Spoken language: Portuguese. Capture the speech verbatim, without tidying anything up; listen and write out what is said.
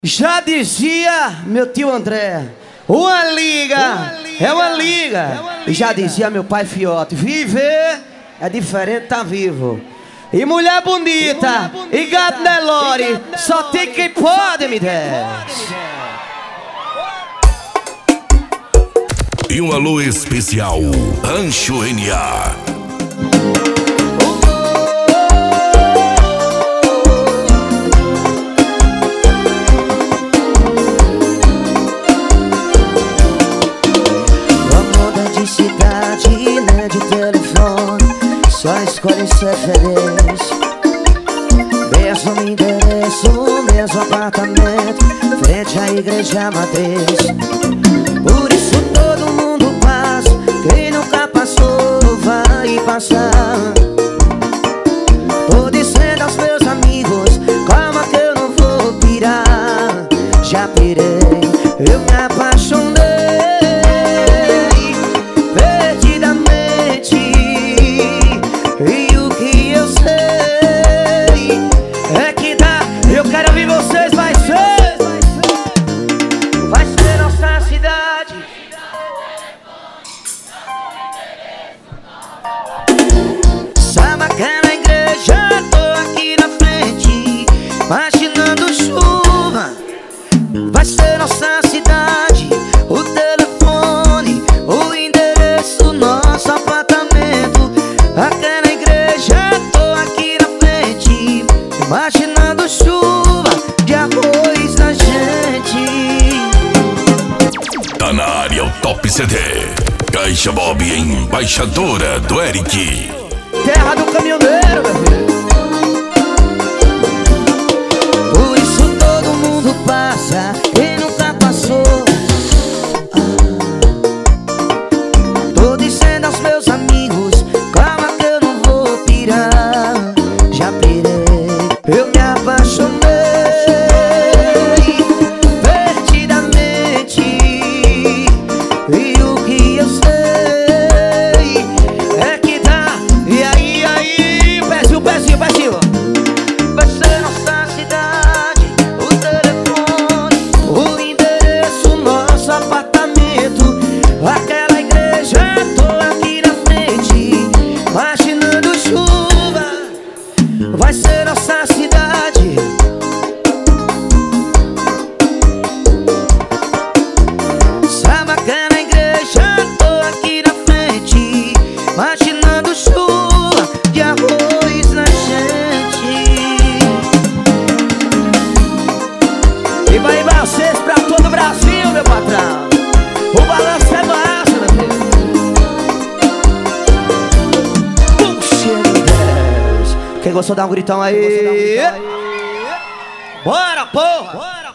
Já dizia meu tio André, uma liga, uma liga é uma liga. É uma liga. E já dizia meu pai Fiote, viver é diferente tá vivo. E mulher bonita, e, mulher bonita, e gato Nelore, só tem quem pode me der. E um alô especial, Rancho N A. Cidade, né, de telefone, só escolhe ser feliz. Mesmo endereço, mesmo apartamento, frente à igreja matriz. Por isso todo mundo passa, quem nunca passou vai passar. Tô dizendo aos meus amigos, calma que eu não vou pirar. Já pirei, eu me apaixonei. Aquela igreja, tô aqui na frente, imaginando chuva. Vai ser nossa cidade, o telefone, o endereço, nosso apartamento. Aquela igreja, tô aqui na frente, imaginando chuva de arroz na gente. Tá na área o Top C D, Caixa Bob, embaixadora do Eric. Terra do caminhoneiro, meu filho. Por isso todo mundo passa, quem nunca passou. ah. Tô dizendo aos meus amigos, calma que eu não vou pirar. Já pirei, eu me apaixonei perdidamente. E o que eu sei vai ser nossa cidade, o telefone, o endereço, nosso apartamento. Aquela igreja, tô aqui na frente, imaginando chuva. Vai ser nossa cidade. Sabe aquela igreja, tô aqui na frente, imaginando chuva de arroz na gente. E vai vocês pra todo o Brasil, meu patrão. O balanço é massa, meu filho. Puxa, Deus. Quem gostou dá um gritão aí. Bora, porra. Bora.